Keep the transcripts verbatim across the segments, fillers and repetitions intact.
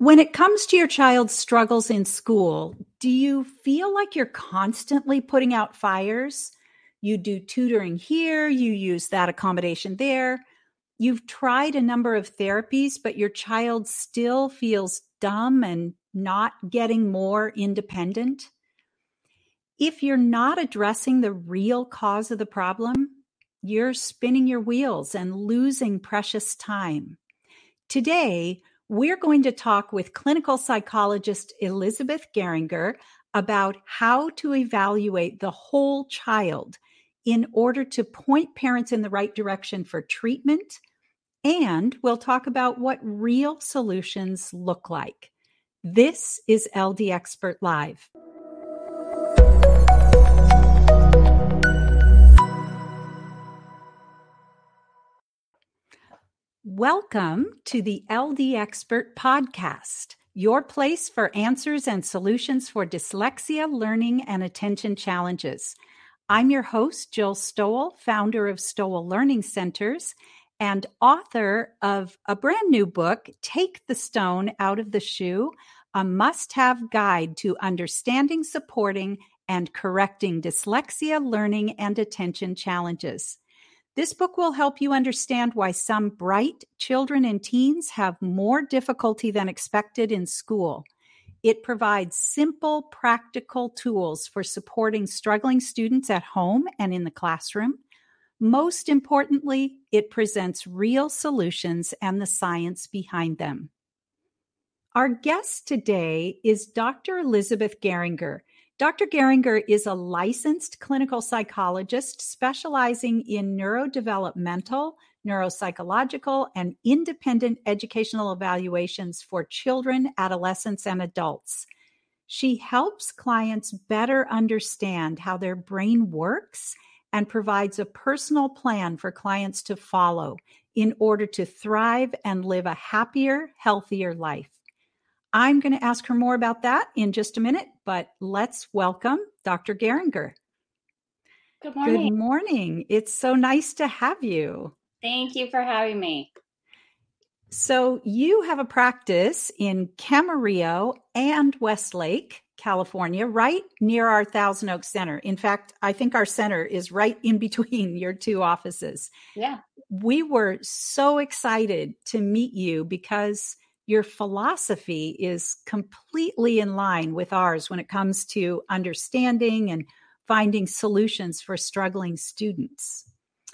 When it comes to your child's struggles in school, do you feel like you're constantly putting out fires? You do tutoring here, you use that accommodation there. You've tried a number of therapies, but your child still feels dumb and not getting more independent. If you're not addressing the real cause of the problem, you're spinning your wheels and losing precious time. Today, we're going to talk with clinical psychologist Elizabeth Geringer about how to evaluate the whole child in order to point parents in the right direction for treatment. And we'll talk about what real solutions look like. This is L D Expert Live. Welcome to the L D Expert Podcast, your place for answers and solutions for dyslexia, learning, and attention challenges. I'm your host, Jill Stowell, founder of Stowell Learning Centers and author of a brand new book, Take the Stone Out of the Shoe, a must-have guide to understanding, supporting, and correcting dyslexia, learning, and attention challenges. This book will help you understand why some bright children and teens have more difficulty than expected in school. It provides simple, practical tools for supporting struggling students at home and in the classroom. Most importantly, it presents real solutions and the science behind them. Our guest today is Doctor Elizabeth Geringer. Doctor Geringer is a licensed clinical psychologist specializing in neurodevelopmental, neuropsychological, and independent educational evaluations for children, adolescents, and adults. She helps clients better understand how their brain works and provides a personal plan for clients to follow in order to thrive and live a happier, healthier life. I'm going to ask her more about that in just a minute, but let's welcome Doctor Geringer. Good morning. Good morning. It's so nice to have you. Thank you for having me. So you have a practice in Camarillo and Westlake, California, right near our Thousand Oaks Center. In fact, I think our center is right in between your two offices. Yeah. We were so excited to meet you because your philosophy is completely in line with ours when it comes to understanding and finding solutions for struggling students.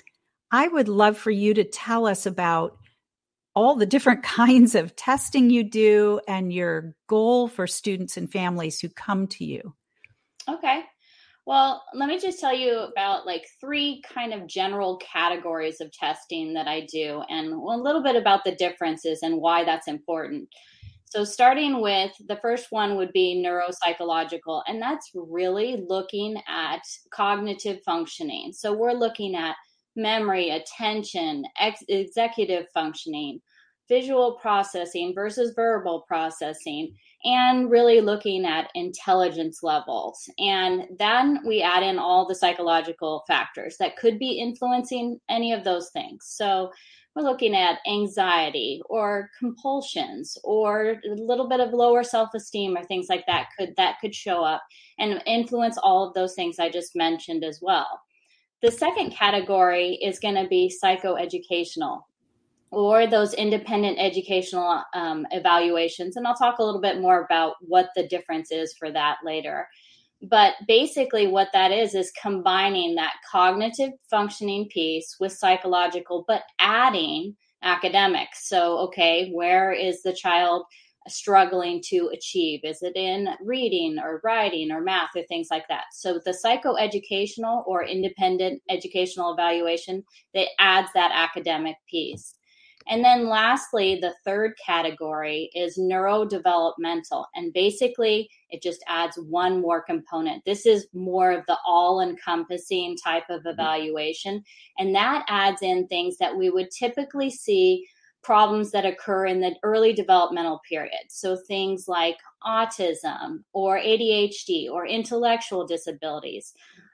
I would love for you to tell us about all the different kinds of testing you do and your goal for students and families who come to you. Okay. Well, let me just tell you about like three kind of general categories of testing that I do and a little bit about the differences and why that's important. So starting with the first one would be neuropsychological, and that's really looking at cognitive functioning. So we're looking at memory, attention, ex- executive functioning, visual processing versus verbal processing, and really looking at intelligence levels. And then we add in all the psychological factors that could be influencing any of those things. So we're looking at anxiety or compulsions or a little bit of lower self-esteem or things like that could that could show up and influence all of those things I just mentioned as well. The second category is going to be psychoeducational, or those independent educational um, evaluations. And I'll talk a little bit more about what the difference is for that later. But basically what that is, is combining that cognitive functioning piece with psychological, but adding academics. So, okay, where is the child struggling to achieve? Is it in reading or writing or math or things like that? So the psychoeducational or independent educational evaluation that adds that academic piece. And then lastly, the third category is neurodevelopmental. And basically, it just adds one more component. This is more of the all-encompassing type of evaluation. And that adds in things that we would typically see problems that occur in the early developmental period. So things like autism or A D H D or intellectual disabilities.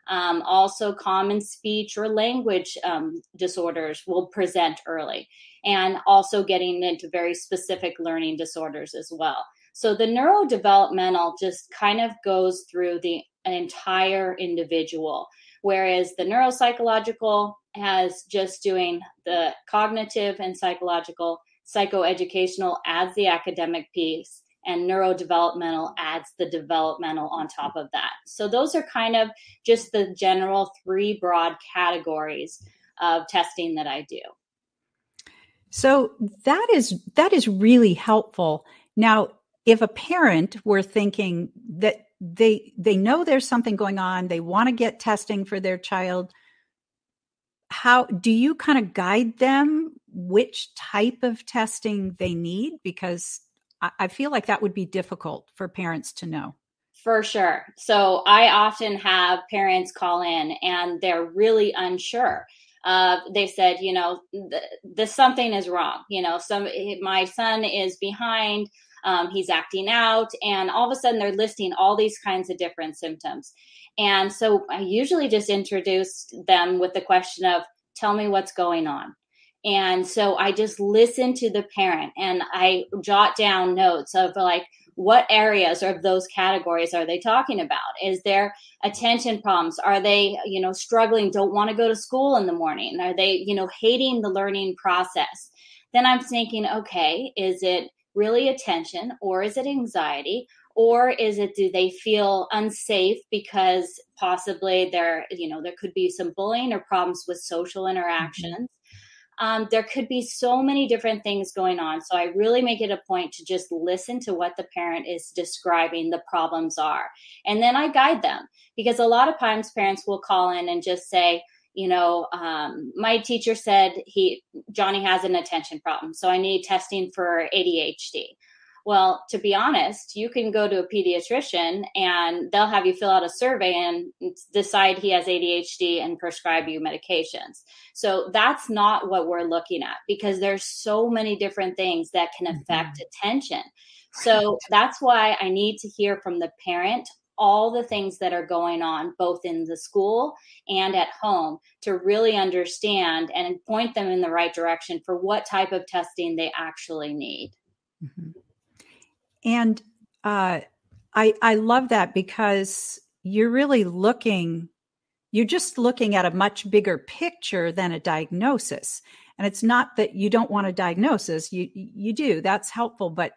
Um, also, common speech or language um, disorders will present early, and also getting into very specific learning disorders as well. So the neurodevelopmental just kind of goes through the entire individual, whereas the neuropsychological has just doing the cognitive and psychological, psychoeducational adds the academic piece, and neurodevelopmental adds the developmental on top of that. So those are kind of just the general three broad categories of testing that I do. So that is that is really helpful. Now, if a parent were thinking that they they know there's something going on, they want to get testing for their child, how do you kind of guide them which type of testing they need? Because I feel like that would be difficult for parents to know. For sure. So I often have parents call in and they're really unsure. Uh, they said, you know, th- this something is wrong. You know, some my son is behind. Um, he's acting out, and all of a sudden they're listing all these kinds of different symptoms. And so I usually just introduce them with the question of, "Tell me what's going on." And so I just listen to the parent and I jot down notes of like, what areas of those categories are they talking about? Is there attention problems? Are they, you know, struggling, don't want to go to school in the morning? Are they, you know, hating the learning process? Then I'm thinking, okay, is it really attention, or is it anxiety? Or is it, do they feel unsafe because possibly there, you know, there could be some bullying or problems with social interactions? Mm-hmm. Um, there could be so many different things going on. So I really make it a point to just listen to what the parent is describing the problems are. And then I guide them, because a lot of times parents will call in and just say, you know, um, my teacher said he, Johnny has an attention problem, so I need testing for A D H D. Well, to be honest, you can go to a pediatrician and they'll have you fill out a survey and decide he has A D H D and prescribe you medications. So that's not what we're looking at, because there's so many different things that can affect mm-hmm. attention. So that's why I need to hear from the parent all the things that are going on, both in the school and at home, to really understand and point them in the right direction for what type of testing they actually need. Mm-hmm. And uh, I I love that, because you're really looking, you're just looking at a much bigger picture than a diagnosis. And it's not that you don't want a diagnosis, you you do, that's helpful, but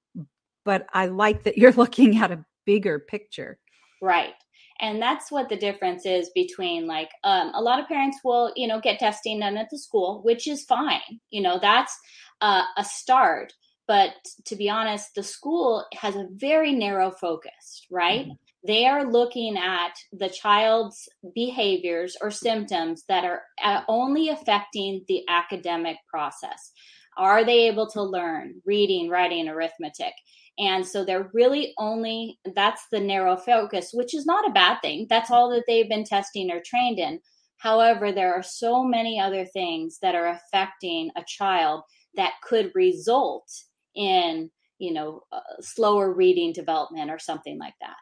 but I like that you're looking at a bigger picture. Right. And that's what the difference is between, like, um, a lot of parents will, you know, get testing done at the school, which is fine. You know, that's uh, a start. But to be honest, the school has a very narrow focus, right? Mm-hmm. They are looking at the child's behaviors or symptoms that are only affecting the academic process. Are they able to learn reading, writing, arithmetic? And so they're really only, that's the narrow focus, which is not a bad thing. That's all that they've been testing or trained in. However, there are so many other things that are affecting a child that could result in, you know, uh, slower reading development or something like that.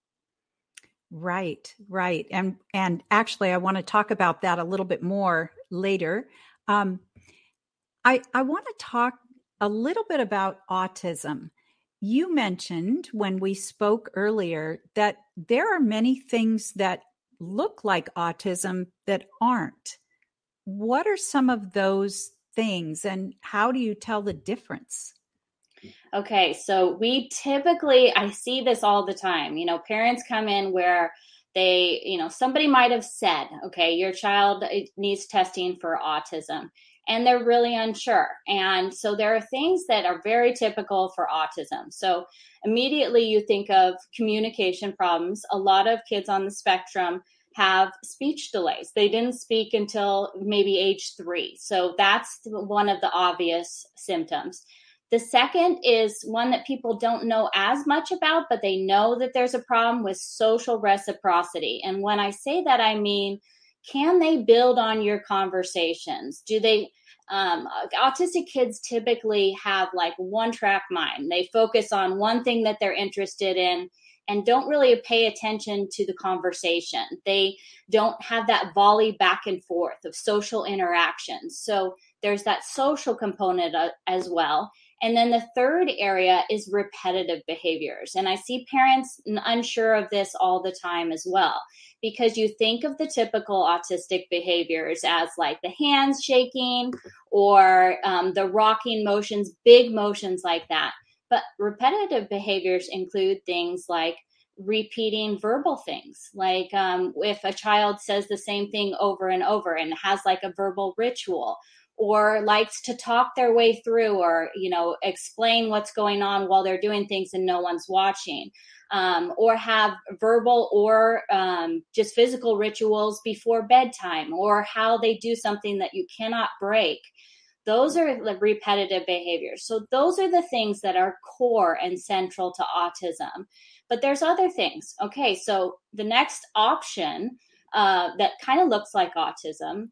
Right, right. And and actually, I want to talk about that a little bit more later. Um, I, I want to talk a little bit about autism. You mentioned when we spoke earlier that there are many things that look like autism that aren't. What are some of those things, and how do you tell the difference? Okay, so we typically, I see this all the time. You know, parents come in where they, you know, somebody might have said, okay, your child needs testing for autism, and they're really unsure. And so there are things that are very typical for autism. So immediately you think of communication problems. A lot of kids on the spectrum have speech delays. They didn't speak until maybe age three. So that's one of the obvious symptoms. The second is one that people don't know as much about, but they know that there's a problem with social reciprocity. And when I say that, I mean, can they build on your conversations? Do they, um, autistic kids typically have like one track mind. They focus on one thing that they're interested in, and don't really pay attention to the conversation. They don't have that volley back and forth of social interactions. So there's that social component uh, as well. And then the third area is repetitive behaviors. And I see parents unsure of this all the time as well, because you think of the typical autistic behaviors as like the hands shaking or um, the rocking motions, big motions like that. But repetitive behaviors include things like repeating verbal things, like um, if a child says the same thing over and over and has like a verbal ritual, or likes to talk their way through, or, you know, explain what's going on while they're doing things and no one's watching, um, or have verbal or um, just physical rituals before bedtime, or how they do something that you cannot break. Those are the repetitive behaviors. So those are the things that are core and central to autism. But there's other things. Okay, so the next option uh, that kind of looks like autism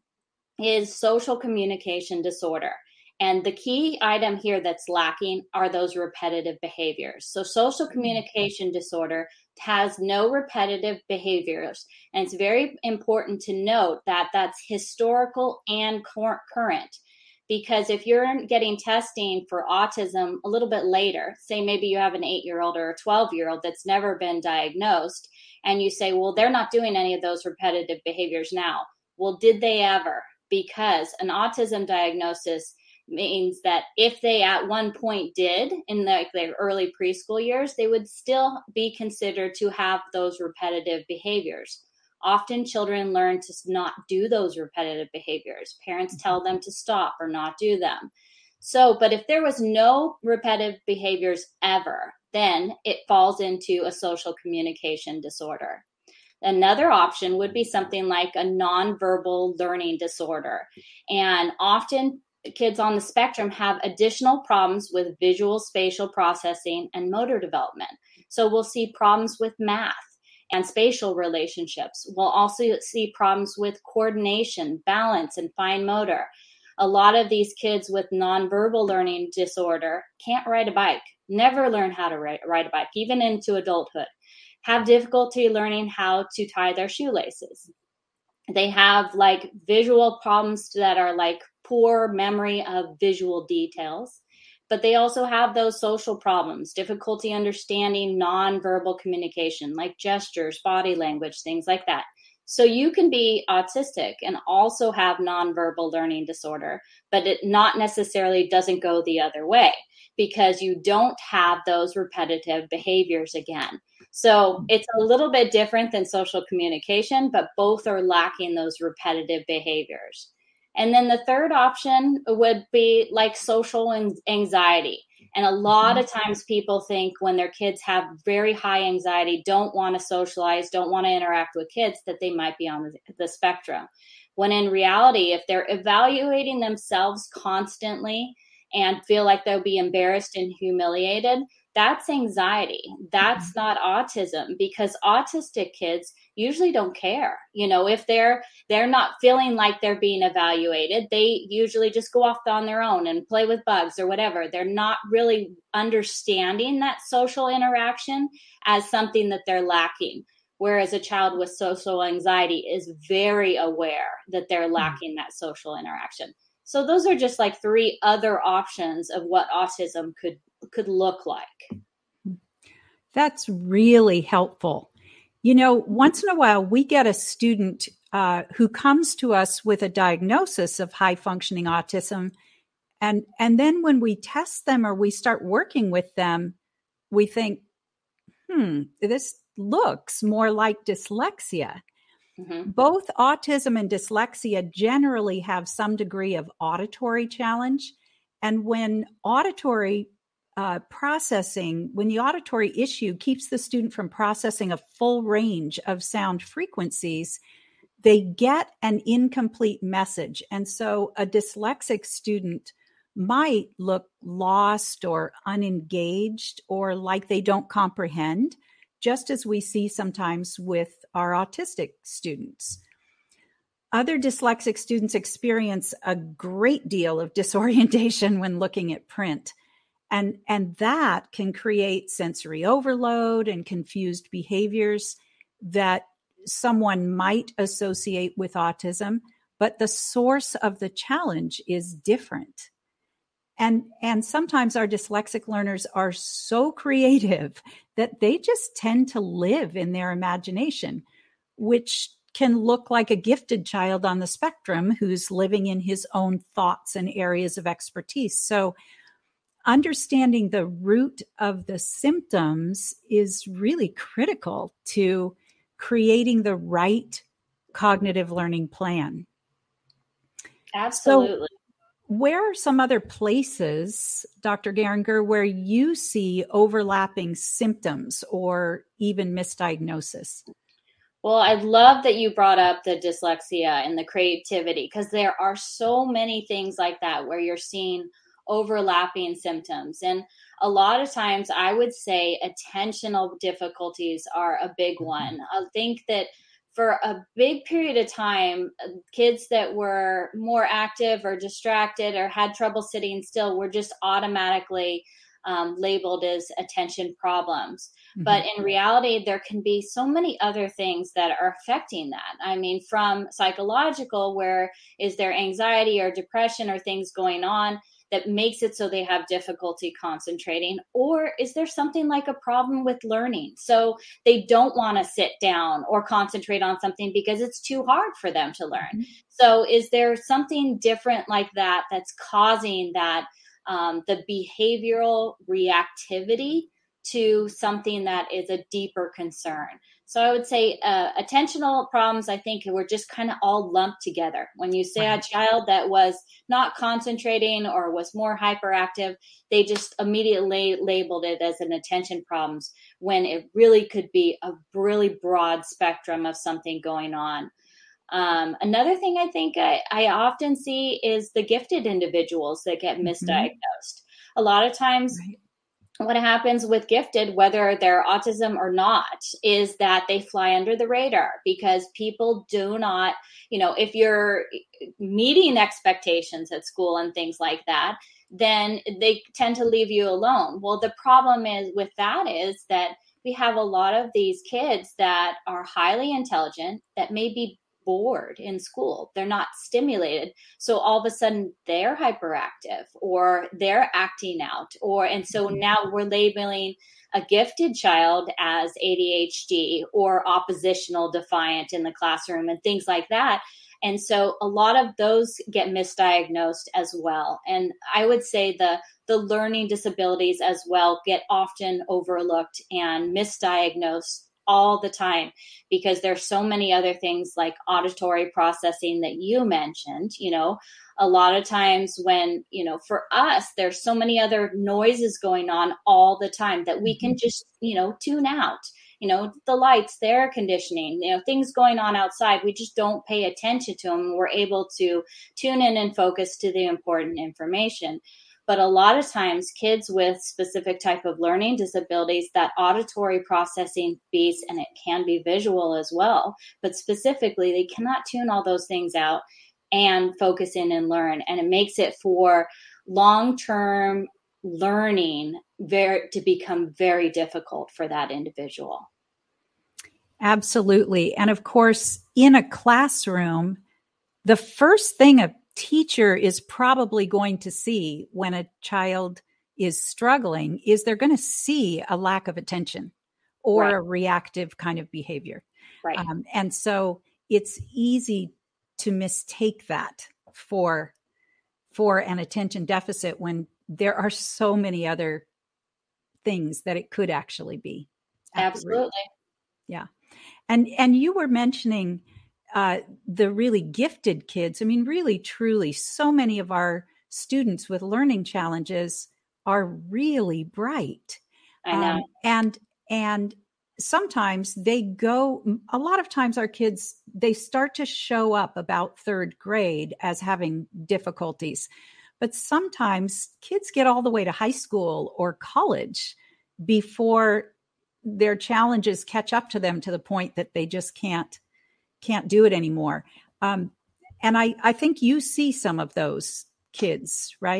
is social communication disorder. And the key item here that's lacking are those repetitive behaviors. So social communication disorder has no repetitive behaviors. And it's very important to note that that's historical and current. Because if you're getting testing for autism a little bit later, say maybe you have an eight-year-old or a twelve-year-old that's never been diagnosed, and you say, well, they're not doing any of those repetitive behaviors now. Well, did they ever? Because an autism diagnosis means that if they at one point did in the, their early preschool years, they would still be considered to have those repetitive behaviors. Often children learn to not do those repetitive behaviors. Parents tell them to stop or not do them. So, but if there was no repetitive behaviors ever, then it falls into a social communication disorder. Another option would be something like a nonverbal learning disorder. And often kids on the spectrum have additional problems with visual spatial processing and motor development. So we'll see problems with math and spatial relationships. We'll also see problems with coordination, balance, and fine motor. A lot of these kids with nonverbal learning disorder can't ride a bike, never learn how to ride, ride a bike, even into adulthood, have difficulty learning how to tie their shoelaces. They have like visual problems that are like poor memory of visual details, but they also have those social problems, difficulty understanding nonverbal communication, like gestures, body language, things like that. So you can be autistic and also have nonverbal learning disorder, but it not necessarily doesn't go the other way because you don't have those repetitive behaviors again. So it's a little bit different than social communication, but both are lacking those repetitive behaviors. And then the third option would be like social anxiety. And a lot of times people think when their kids have very high anxiety, don't want to socialize, don't want to interact with kids, that they might be on the spectrum. When in reality, if they're evaluating themselves constantly and feel like they'll be embarrassed and humiliated, that's anxiety. That's mm-hmm. not autism, because autistic kids usually don't care. You know, if they're they're not feeling like they're being evaluated, they usually just go off on their own and play with bugs or whatever. They're not really understanding that social interaction as something that they're lacking. Whereas a child with social anxiety is very aware that they're lacking mm-hmm. that social interaction. So those are just like three other options of what autism could could look like. That's really helpful. You know, once in a while, we get a student uh, who comes to us with a diagnosis of high functioning autism. And, and then when we test them or we start working with them, we think, hmm, this looks more like dyslexia. Mm-hmm. Both autism and dyslexia generally have some degree of auditory challenge. And when auditory Uh, processing, when the auditory issue keeps the student from processing a full range of sound frequencies, they get an incomplete message. And so a dyslexic student might look lost or unengaged or like they don't comprehend, just as we see sometimes with our autistic students. Other dyslexic students experience a great deal of disorientation when looking at print. And, and that can create sensory overload and confused behaviors that someone might associate with autism, but the source of the challenge is different. And, and sometimes our dyslexic learners are so creative that they just tend to live in their imagination, which can look like a gifted child on the spectrum who's living in his own thoughts and areas of expertise. So understanding the root of the symptoms is really critical to creating the right cognitive learning plan. Absolutely. So where are some other places, Doctor Geringer, where you see overlapping symptoms or even misdiagnosis? Well, I love that you brought up the dyslexia and the creativity, because there are so many things like that where you're seeing overlapping symptoms. And a lot of times I would say attentional difficulties are a big one. I think that for a big period of time, kids that were more active or distracted or had trouble sitting still were just automatically um, labeled as attention problems. Mm-hmm. But in reality, there can be so many other things that are affecting that. I mean, from psychological, where is there anxiety or depression or things going on that makes it so they have difficulty concentrating? Or is there something like a problem with learning? So they don't want to sit down or concentrate on something because it's too hard for them to learn. Mm-hmm. So is there something different like that that's causing that, um, the behavioral reactivity to something that is a deeper concern? So I would say uh, attentional problems, I think, were just kind of all lumped together. When you say right. a child that was not concentrating or was more hyperactive, they just immediately labeled it as an attention problems, when it really could be a really broad spectrum of something going on. Um, another thing I think I, I often see is the gifted individuals that get misdiagnosed. Mm-hmm. A lot of times, right. What happens with gifted, whether they're autism or not, is that they fly under the radar because people do not, you know, if you're meeting expectations at school and things like that, then they tend to leave you alone. Well, the problem is with that is that we have a lot of these kids that are highly intelligent that may be bored in school. They're not stimulated. So all of a sudden they're hyperactive or they're acting out, or, and so now we're labeling a gifted child as A D H D or oppositional defiant in the classroom and things like that. And so a lot of those get misdiagnosed as well. And I would say the the learning disabilities as well get often overlooked and misdiagnosed all the time, because there's so many other things like auditory processing that you mentioned. You know, a lot of times when, you know, for us, there's so many other noises going on all the time that we can just, you know, tune out, you know, the lights, the air conditioning, you know, things going on outside. We just don't pay attention to them. We're able to tune in and focus to the important information. But a lot of times kids with specific type of learning disabilities, that auditory processing piece, and it can be visual as well, but specifically they cannot tune all those things out and focus in and learn. And it makes it for long-term learning very to become very difficult for that individual. Absolutely. And of course, in a classroom, the first thing a teacher is probably going to see when a child is struggling is they're going to see a lack of attention or right. a reactive kind of behavior. Right. Um, and so it's easy to mistake that for, for an attention deficit when there are so many other things that it could actually be. Absolutely. Yeah. And, and you were mentioning Uh, the really gifted kids. I mean, really, truly, so many of our students with learning challenges are really bright. I know. Um, and, and sometimes they go, a lot of times our kids, they start to show up about third grade as having difficulties. But sometimes kids get all the way to high school or college before their challenges catch up to them to the point that they just can't can't do it anymore. Um, and I, I think you see some of those kids, right?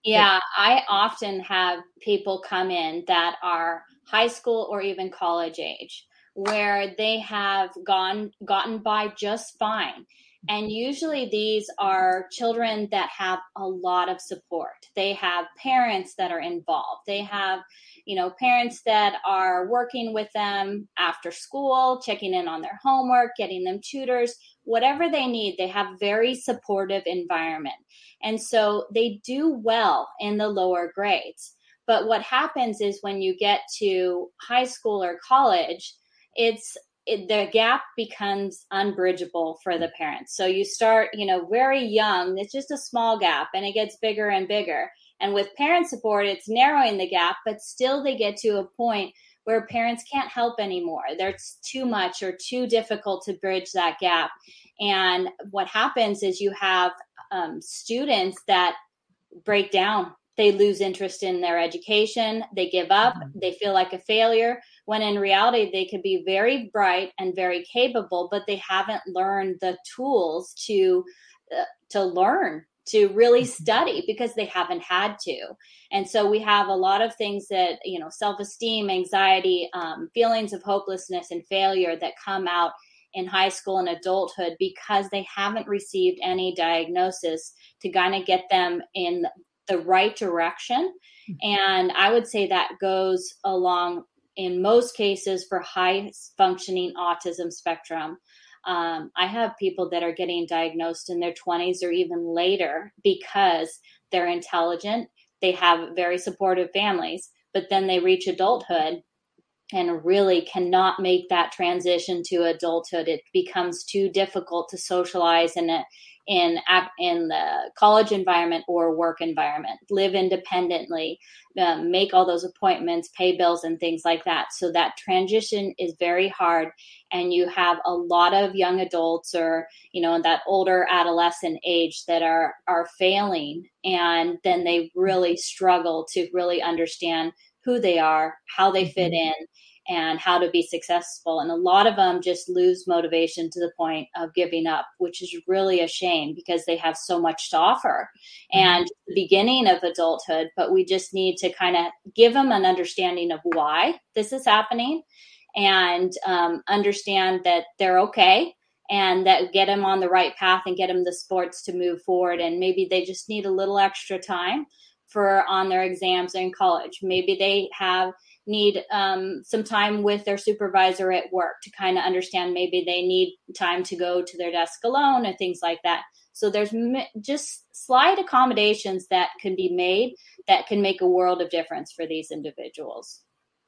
Yeah, I often have people come in that are high school or even college age, where they have gone gotten by just fine. And usually these are children that have a lot of support. They have parents that are involved. They have, you know, parents that are working with them after school, checking in on their homework, getting them tutors, whatever they need. They have very supportive environment. And so they do well in the lower grades. But what happens is when you get to high school or college, it's it, the gap becomes unbridgeable for the parents. So you start, you know, very young. It's just a small gap, and it gets bigger and bigger. And with parent support, it's narrowing the gap, but still they get to a point where parents can't help anymore. There's too much or too difficult to bridge that gap. And what happens is you have um, students that break down. They lose interest in their education. They give up. They feel like a failure, when in reality, they could be very bright and very capable, but they haven't learned the tools to uh, to learn, to really study, because they haven't had to. And so we have a lot of things that, you know, self-esteem, anxiety, um, feelings of hopelessness and failure that come out in high school and adulthood because they haven't received any diagnosis to kind of get them in the right direction. And I would say that goes along in most cases for high functioning autism spectrum. Um, I have people that are getting diagnosed in their twenties or even later because they're intelligent. They have very supportive families, but then they reach adulthood and really cannot make that transition to adulthood. It becomes too difficult to socialize in a, in in the college environment or work environment, live independently, um, make all those appointments, pay bills, and things like that. So that transition is very hard. And you have a lot of young adults, or, you know, that older adolescent age, that are are failing. And then they really struggle to really understand who they are, how they fit in, and how to be successful. And a lot of them just lose motivation to the point of giving up, which is really a shame because they have so much to offer. And the beginning of adulthood, but we just need to kind of give them an understanding of why this is happening, and um, understand that they're okay, and that get them on the right path and get them the sports to move forward. And maybe they just need a little extra time for on their exams in college. Maybe they have need um, some time with their supervisor at work to kind of understand. Maybe they need time to go to their desk alone and things like that. So there's m- just slight accommodations that can be made that can make a world of difference for these individuals.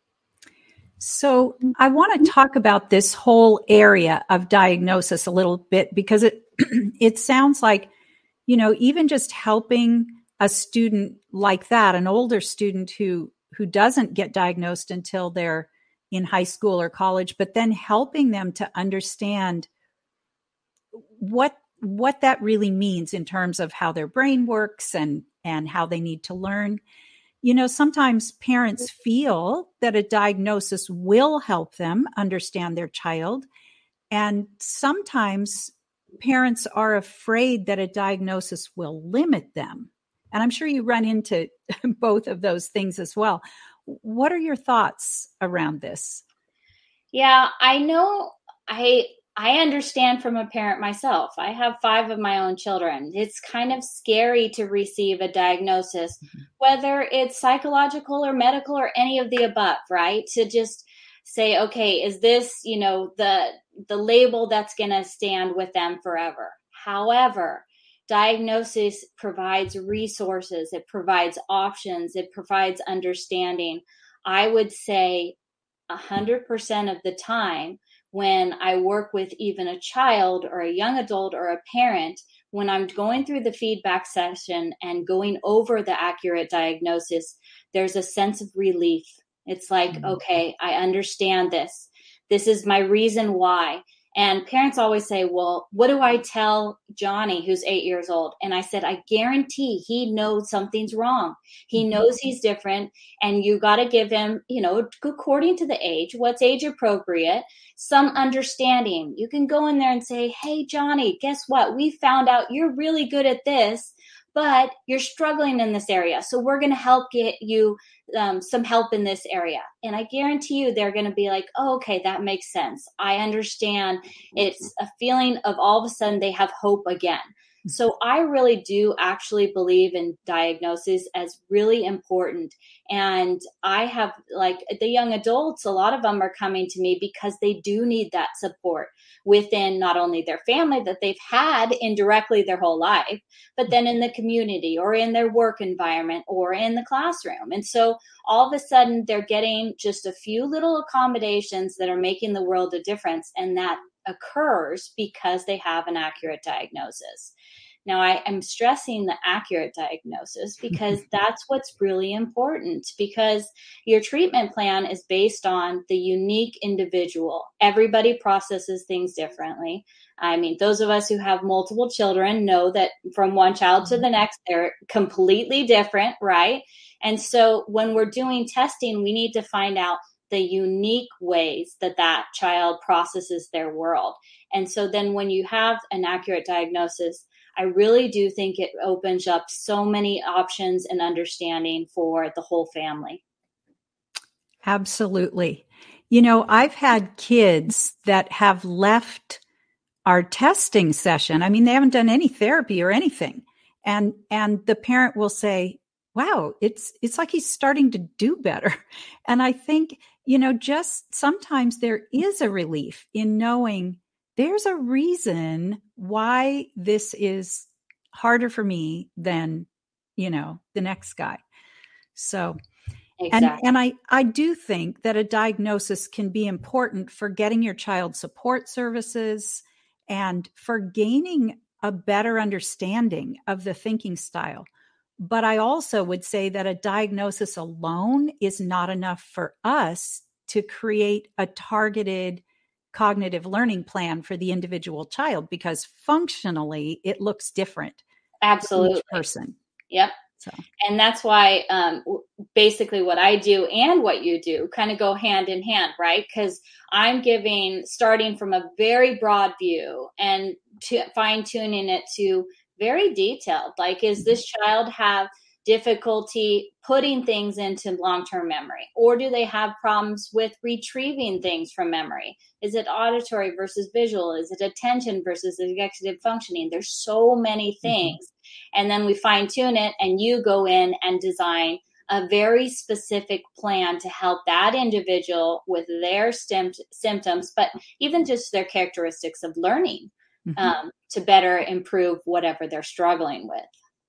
So I want to talk about this whole area of diagnosis a little bit, because it it sounds like, you know, even just helping a student like that, an older student who who doesn't get diagnosed until they're in high school or college, but then helping them to understand what what that really means in terms of how their brain works and and how they need to learn. You know, sometimes parents feel that a diagnosis will help them understand their child, and sometimes parents are afraid that a diagnosis will limit them. And I'm sure you run into both of those things as well. What are your thoughts around this? Yeah, I know. I I understand from a parent myself. I have five of my own children. It's kind of scary to receive a diagnosis, mm-hmm. whether it's psychological or medical or any of the above, right? To just say, okay, is this, you know, the the label that's going to stand with them forever? However, diagnosis provides resources, it provides options, it provides understanding. I would say one hundred percent of the time when I work with even a child or a young adult or a parent, when I'm going through the feedback session and going over the accurate diagnosis, there's a sense of relief. It's like, mm-hmm. okay, I understand this. This is my reason why. And parents always say, well, what do I tell Johnny, who's eight years old? And I said, I guarantee he knows something's wrong. He knows he's different. And you got to give him, you know, according to the age, what's age appropriate, some understanding. You can go in there and say, hey, Johnny, guess what? We found out you're really good at this, but you're struggling in this area. So we're going to help get you um, some help in this area. And I guarantee you they're going to be like, oh, okay, that makes sense. I understand. It's a feeling of all of a sudden they have hope again. So I really do actually believe in diagnosis as really important. And I have, like, the young adults, a lot of them are coming to me because they do need that support within not only their family that they've had indirectly their whole life, but then in the community or in their work environment or in the classroom. And so all of a sudden they're getting just a few little accommodations that are making the world a difference. And that occurs because they have an accurate diagnosis. Now, I am stressing the accurate diagnosis because that's what's really important, because your treatment plan is based on the unique individual. Everybody processes things differently. I mean, those of us who have multiple children know that from one child to the next, they're completely different, right? And so when we're doing testing, we need to find out the unique ways that that child processes their world. And so then when you have an accurate diagnosis, I really do think it opens up so many options and understanding for the whole family. Absolutely. You know, I've had kids that have left our testing session. I mean, they haven't done any therapy or anything. And, and the parent will say, wow, it's, it's like he's starting to do better. And I think, you know, just sometimes there is a relief in knowing there's a reason why this is harder for me than, you know, the next guy. So, exactly. and, and I, I do think that a diagnosis can be important for getting your child support services and for gaining a better understanding of the thinking style. But I also would say that a diagnosis alone is not enough for us to create a targeted cognitive learning plan for the individual child, because functionally it looks different. Absolutely. For each person. Yep. So, and that's why um, basically what I do and what you do kind of go hand in hand, right? Because I'm giving, starting from a very broad view and to fine tuning it to very detailed. Like, is this child have difficulty putting things into long-term memory? Or do they have problems with retrieving things from memory? Is it auditory versus visual? Is it attention versus executive functioning? There's so many things. Mm-hmm. And then we fine tune it, and you go in and design a very specific plan to help that individual with their stem- symptoms, but even just their characteristics of learning, mm-hmm. um, to better improve whatever they're struggling with.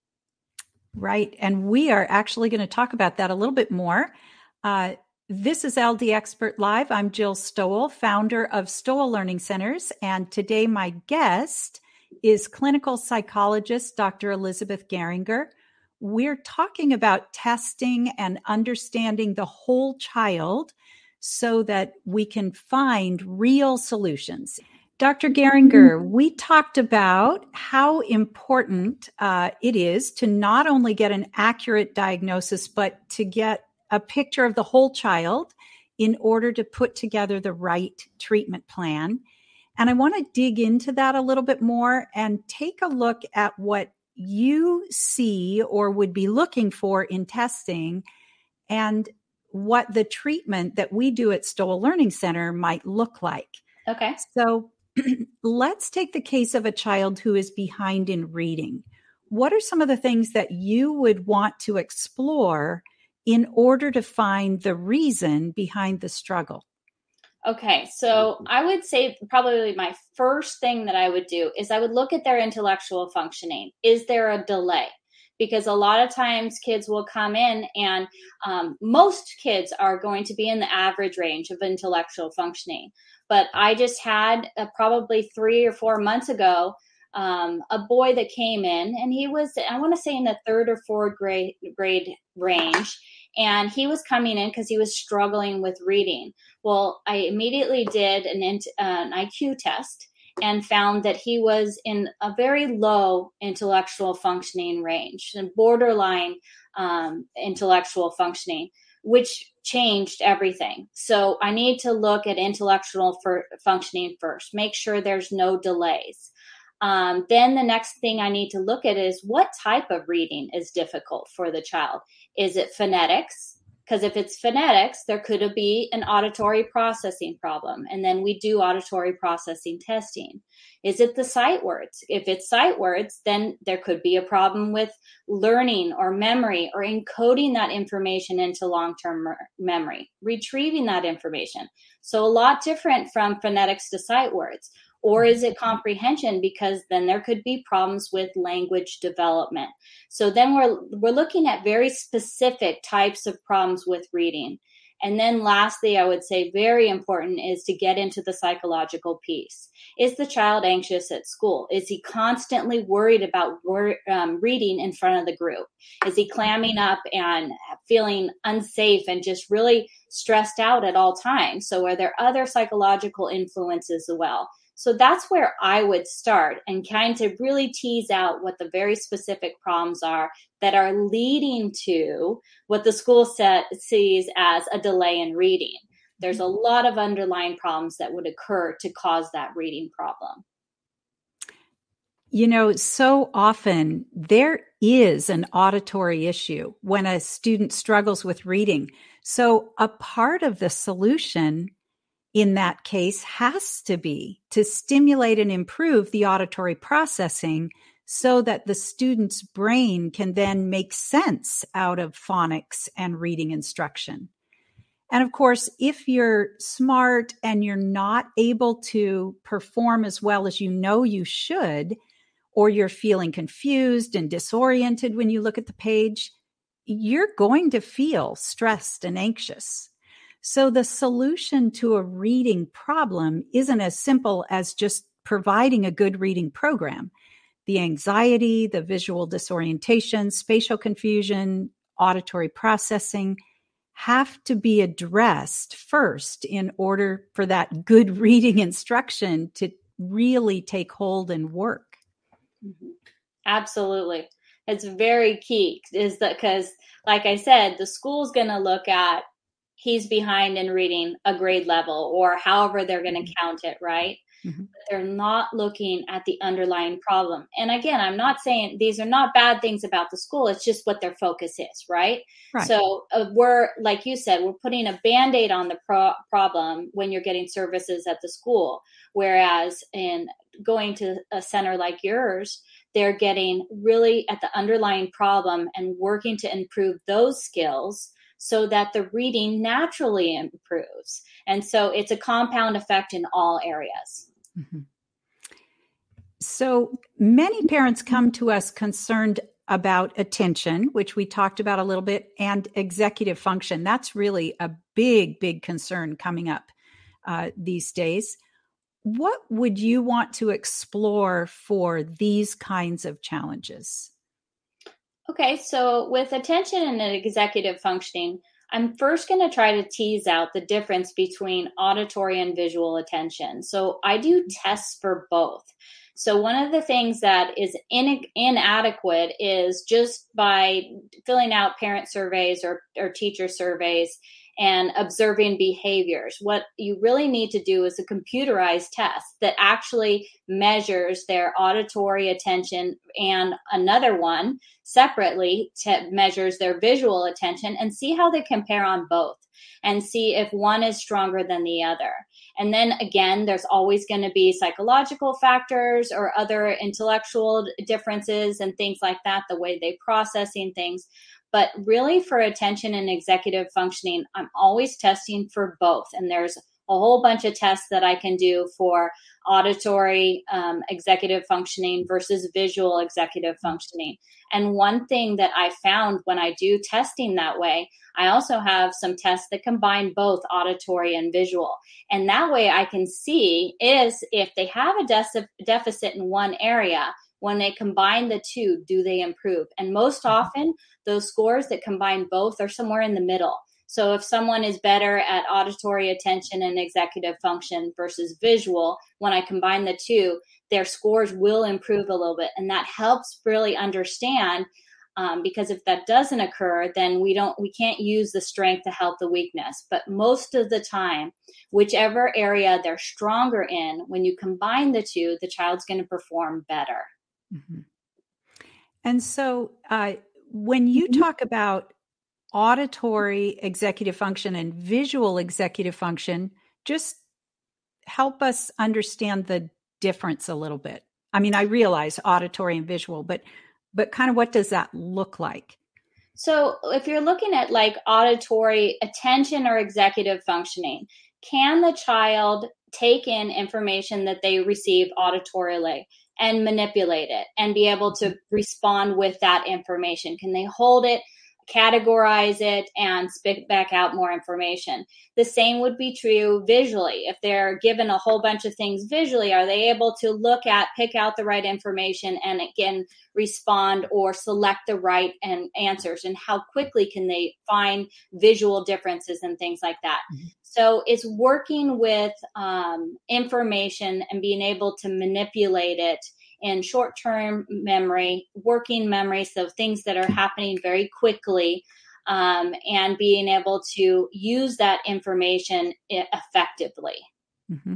Right. And we are actually going to talk about that a little bit more. Uh, this is L D Expert Live. I'm Jill Stowell, founder of Stowell Learning Centers. And today my guest is clinical psychologist, Doctor Elizabeth Geringer. We're talking about testing and understanding the whole child so that we can find real solutions. Doctor Geringer, we talked about how important uh, it is to not only get an accurate diagnosis, but to get a picture of the whole child in order to put together the right treatment plan. And I want to dig into that a little bit more and take a look at what you see or would be looking for in testing and what the treatment that we do at Stowell Learning Center might look like. Okay. So let's take the case of a child who is behind in reading. What are some of the things that you would want to explore in order to find the reason behind the struggle? Okay, so I would say probably my first thing that I would do is I would look at their intellectual functioning. Is there a delay? Because a lot of times kids will come in and um, most kids are going to be in the average range of intellectual functioning. But I just had uh, probably three or four months ago, um, a boy that came in, and he was, I want to say in the third or fourth grade, grade range. And he was coming in because he was struggling with reading. Well, I immediately did an, uh, an I Q test and found that he was in a very low intellectual functioning range, and borderline um, intellectual functioning, which changed everything. So I need to look at intellectual for functioning first, make sure there's no delays. Um, then the next thing I need to look at is what type of reading is difficult for the child. Is it phonetics? Because if it's phonetics, there could be an auditory processing problem. And then we do auditory processing testing. Is it the sight words? If it's sight words, then there could be a problem with learning or memory or encoding that information into long-term memory, retrieving that information. So a lot different from phonetics to sight words. Or is it comprehension? Because then there could be problems with language development. So then we're we're looking at very specific types of problems with reading. And then lastly, I would say very important is to get into the psychological piece. Is the child anxious at school? Is he constantly worried about wor- um, reading in front of the group? Is he clamming up and feeling unsafe and just really stressed out at all times? So are there other psychological influences as well? So that's where I would start and kind of really tease out what the very specific problems are that are leading to what the school set sees as a delay in reading. There's a lot of underlying problems that would occur to cause that reading problem. You know, so often there is an auditory issue when a student struggles with reading. So a part of the solution in that case has to be to stimulate and improve the auditory processing so that the student's brain can then make sense out of phonics and reading instruction. And of course, if you're smart and you're not able to perform as well as you know you should, or you're feeling confused and disoriented when you look at the page, you're going to feel stressed and anxious. So the solution to a reading problem isn't as simple as just providing a good reading program. The anxiety, the visual disorientation, spatial confusion, auditory processing have to be addressed first in order for that good reading instruction to really take hold and work. Mm-hmm. Absolutely. It's very key is that because, like I said, the school's going to look at he's behind in reading a grade level or however they're going to count it, right? Mm-hmm. But they're not looking at the underlying problem. And again, I'm not saying these are not bad things about the school. It's just what their focus is, right? right. So uh, we're, like you said, we're putting a Band-Aid on the pro- problem when you're getting services at the school. Whereas in going to a center like yours, they're getting really at the underlying problem and working to improve those skills so that the reading naturally improves. And so it's a compound effect in all areas. Mm-hmm. So many parents come to us concerned about attention, which we talked about a little bit, and executive function. That's really a big, big concern coming up uh, these days. What would you want to explore for these kinds of challenges? Okay, so with attention and executive functioning, I'm first going to try to tease out the difference between auditory and visual attention. So I do tests for both. So one of the things that is in, inadequate is just by filling out parent surveys or, or teacher surveys and observing behaviors. What you really need to do is a computerized test that actually measures their auditory attention and another one separately te- measures their visual attention and see how they compare on both and see if one is stronger than the other. And then again, there's always going to be psychological factors or other intellectual differences and things like that, the way they processing things. But really for attention and executive functioning, I'm always testing for both. And there's a whole bunch of tests that I can do for auditory um, executive functioning versus visual executive functioning. And one thing that I found when I do testing that way, I also have some tests that combine both auditory and visual. And that way I can see is if they have a de- deficit in one area, when they combine the two, do they improve? And most often, those scores that combine both are somewhere in the middle. So if someone is better at auditory attention and executive function versus visual, when I combine the two, their scores will improve a little bit. And that helps really understand Um, because if that doesn't occur, then we don't, we can't use the strength to help the weakness. But most of the time, whichever area they're stronger in, when you combine the two, the child's going to perform better. Mm-hmm. And so uh, when you mm-hmm. talk about auditory executive function and visual executive function, just help us understand the difference a little bit. I mean, I realize auditory and visual, but but kind of what does that look like? So if you're looking at like auditory attention or executive functioning, can the child take in information that they receive auditorily and manipulate it and be able to respond with that information? Can they hold it, categorize it, and spit back out more information? The same would be true visually. If they're given a whole bunch of things visually, are they able to look at, pick out the right information and again, respond or select the right and answers? And how quickly can they find visual differences and things like that? Mm-hmm. So it's working with um, information and being able to manipulate it in short-term memory, working memory, so things that are happening very quickly, um, and being able to use that information effectively. Mm-hmm.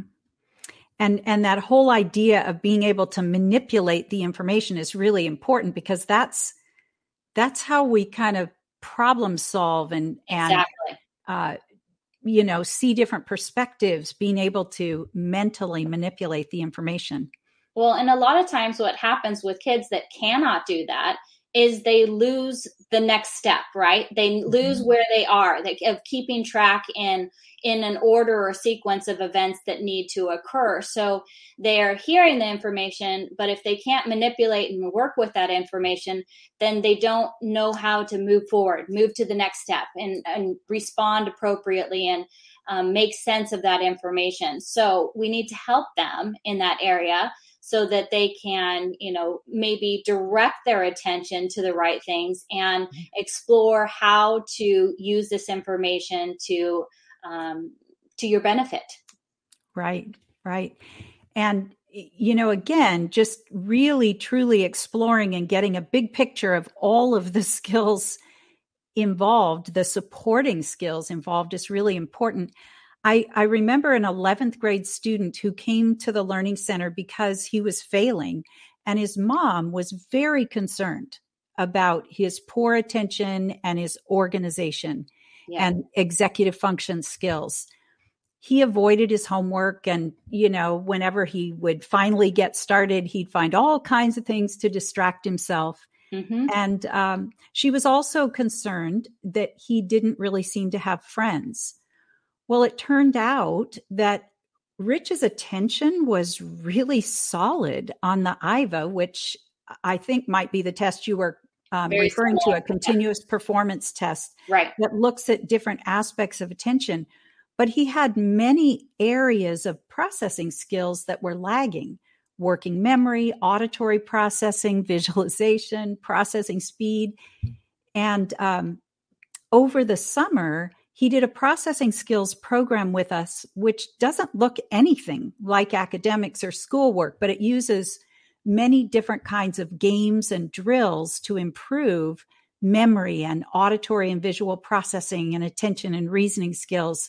And and that whole idea of being able to manipulate the information is really important, because that's that's how we kind of problem solve and and exactly. uh, you know, see different perspectives, being able to mentally manipulate the information. Well, and a lot of times what happens with kids that cannot do that is they lose the next step, right? They lose mm-hmm. where they are, they, of keeping track in in an order or sequence of events that need to occur. So they're hearing the information, but if they can't manipulate and work with that information, then they don't know how to move forward, move to the next step, and, and respond appropriately and um, make sense of that information. So we need to help them in that area, so that they can, you know, maybe direct their attention to the right things and explore how to use this information to um, to your benefit. Right, right. And, you know, again, just really, truly exploring and getting a big picture of all of the skills involved, the supporting skills involved is really important. I, I remember an eleventh grade student who came to the Learning Center because he was failing, and his mom was very concerned about his poor attention and his organization yeah. and executive function skills. He avoided his homework, and, you know, whenever he would finally get started, he'd find all kinds of things to distract himself. Mm-hmm. And um, she was also concerned that he didn't really seem to have friends. Well, it turned out that Rich's attention was really solid on the I V A, which I think might be the test you were um, referring to, a continuous yeah. performance test right. that looks at different aspects of attention. But he had many areas of processing skills that were lagging: working memory, auditory processing, visualization, processing speed. And um, over the summer, he did a processing skills program with us, which doesn't look anything like academics or schoolwork, but it uses many different kinds of games and drills to improve memory and auditory and visual processing and attention and reasoning skills.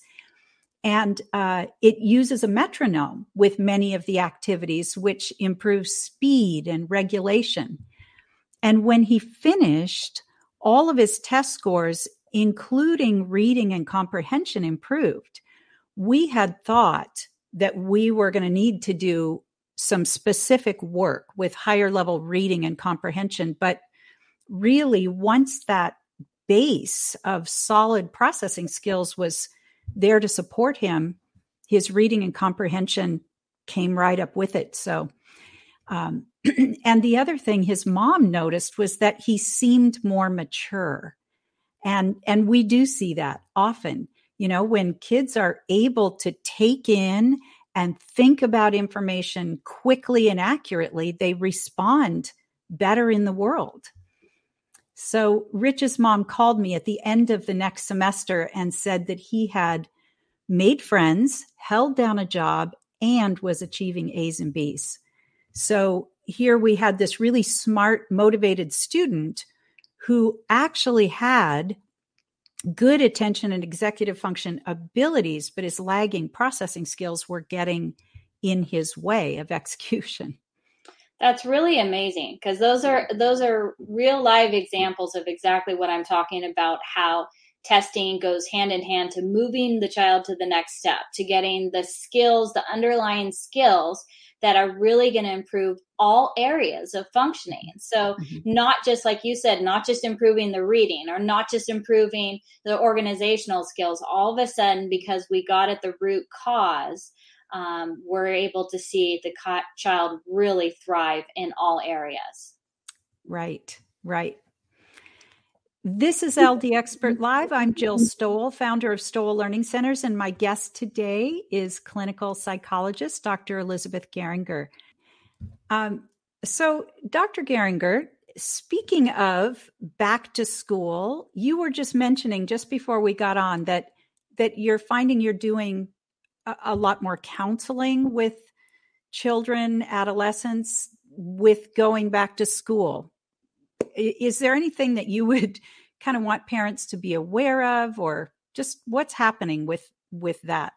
And uh, it uses a metronome with many of the activities, which improves speed and regulation. And when he finished, all of his test scores, including reading and comprehension, improved. We had thought that we were going to need to do some specific work with higher level reading and comprehension. But really, once that base of solid processing skills was there to support him, his reading and comprehension came right up with it. So, um, and the other thing his mom noticed was that he seemed more mature. And, and we do see that often, you know, when kids are able to take in and think about information quickly and accurately, they respond better in the world. So Rich's mom called me at the end of the next semester and said that he had made friends, held down a job, and was achieving A's and B's. So here we had this really smart, motivated student who actually had good attention and executive function abilities, but his lagging processing skills were getting in his way of execution. That's really amazing, because those are those are real live examples of exactly what I'm talking about, how testing goes hand in hand to moving the child to the next step, to getting the skills, the underlying skills that are really going to improve all areas of functioning. So mm-hmm. not just, like you said, not just improving the reading or not just improving the organizational skills. All of a sudden, because we got at the root cause, um, we're able to see the co- child really thrive in all areas. Right, right. This is L D Expert Live. I'm Jill Stoll, founder of Stoll Learning Centers, and my guest today is clinical psychologist, Doctor Elizabeth Geringer. Um, so, Doctor Geringer, speaking of back to school, you were just mentioning just before we got on that that you're finding you're doing a, a lot more counseling with children, adolescents, with going back to school. Is there anything that you would kind of want parents to be aware of, or just what's happening with, with that?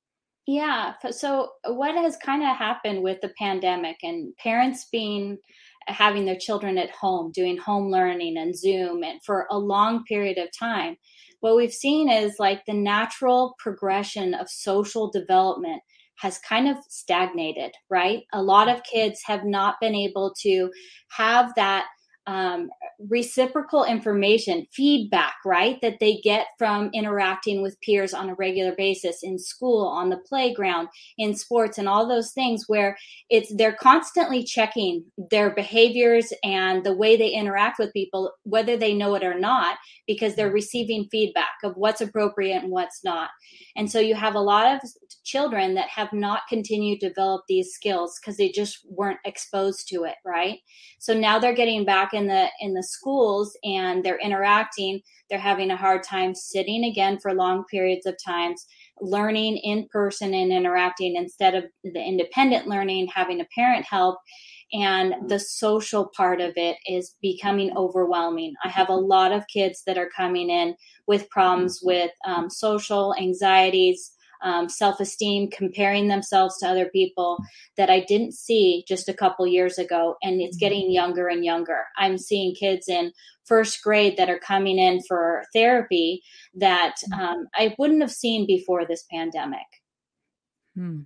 Yeah. So what has kind of happened with the pandemic and parents being, having their children at home, doing home learning and Zoom and for a long period of time, what we've seen is like the natural progression of social development has kind of stagnated, right? A lot of kids have not been able to have that Um, reciprocal information, feedback, right, that they get from interacting with peers on a regular basis in school, on the playground, in sports, and all those things where it's they're constantly checking their behaviors and the way they interact with people, whether they know it or not, because they're receiving feedback of what's appropriate and what's not. And so you have a lot of children that have not continued to develop these skills because they just weren't exposed to it, right? So now they're getting back in the in the schools and they're interacting. They're having a hard time sitting again for long periods of times, learning in person and interacting instead of the independent learning, having a parent help. And the social part of it is becoming overwhelming. I have a lot of kids that are coming in with problems with um, social anxieties, um, self-esteem, comparing themselves to other people that I didn't see just a couple years ago. And it's getting younger and younger. I'm seeing kids in first grade that are coming in for therapy that um, I wouldn't have seen before this pandemic. Hmm.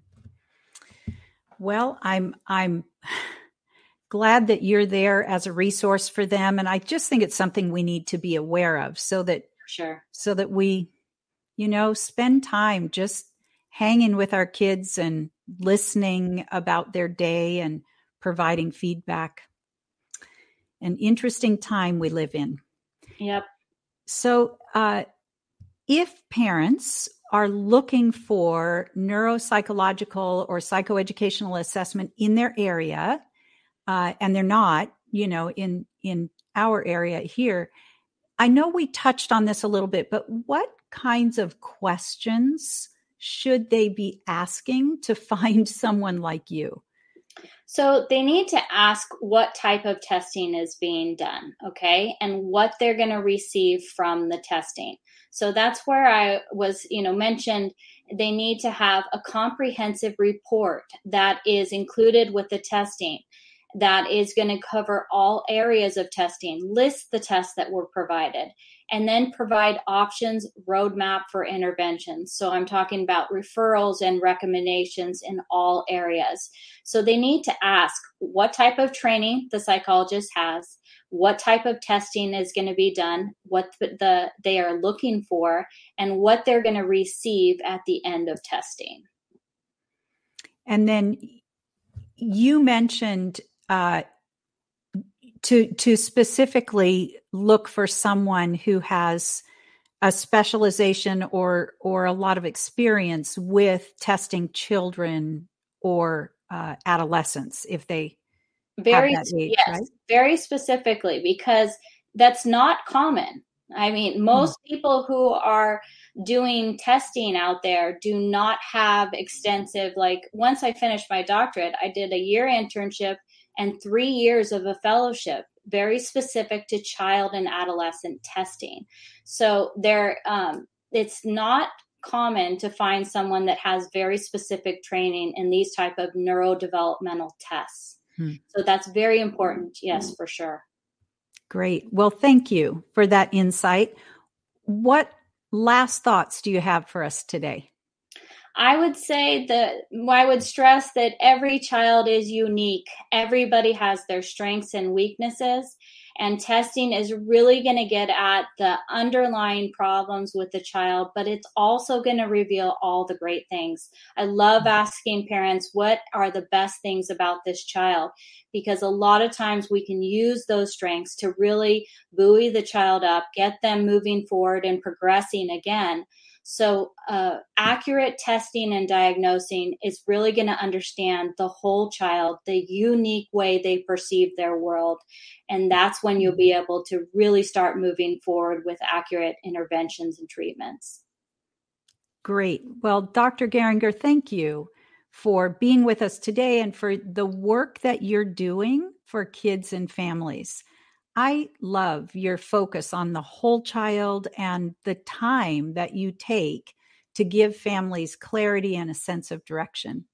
Well, I'm, I'm glad that you're there as a resource for them. And I just think it's something we need to be aware of so that, sure. so that we, you know, spend time just hanging with our kids and listening about their day and providing feedback. An interesting time we live in. Yep. So, uh, if parents are looking for neuropsychological or psychoeducational assessment in their area, uh, and they're not, you know, in, in our area here, I know we touched on this a little bit, but what kinds of questions should they be asking to find someone like you? So they need to ask what type of testing is being done, okay, and what they're going to receive from the testing. So that's where I was, you know, mentioned they need to have a comprehensive report that is included with the testing, that is going to cover all areas of testing, list the tests that were provided, and then provide options, roadmap for interventions. So I'm talking about referrals and recommendations in all areas. So they need to ask what type of training the psychologist has, what type of testing is going to be done, what the they are looking for, and what they're going to receive at the end of testing. And then you mentioned uh, to to specifically look for someone who has a specialization or or a lot of experience with testing children or uh, adolescents, if they very have that age, yes, right? Very specifically, because that's not common. I mean, most mm. people who are doing testing out there do not have extensive, like once I finished my doctorate, I did a year internship and three years of a fellowship very specific to child and adolescent testing. So there, um, it's not common to find someone that has very specific training in these type of neurodevelopmental tests. Hmm. So that's very important. Yes, for sure. Great. Well, thank you for that insight. What last thoughts do you have for us today? I would say that I would stress that every child is unique. Everybody has their strengths and weaknesses, and testing is really going to get at the underlying problems with the child, but it's also going to reveal all the great things. I love asking parents, what are the best things about this child? Because a lot of times we can use those strengths to really buoy the child up, get them moving forward and progressing again. So uh, accurate testing and diagnosing is really going to understand the whole child, the unique way they perceive their world. And that's when you'll be able to really start moving forward with accurate interventions and treatments. Great. Well, Doctor Geringer, thank you for being with us today and for the work that you're doing for kids and families. I love your focus on the whole child and the time that you take to give families clarity and a sense of direction.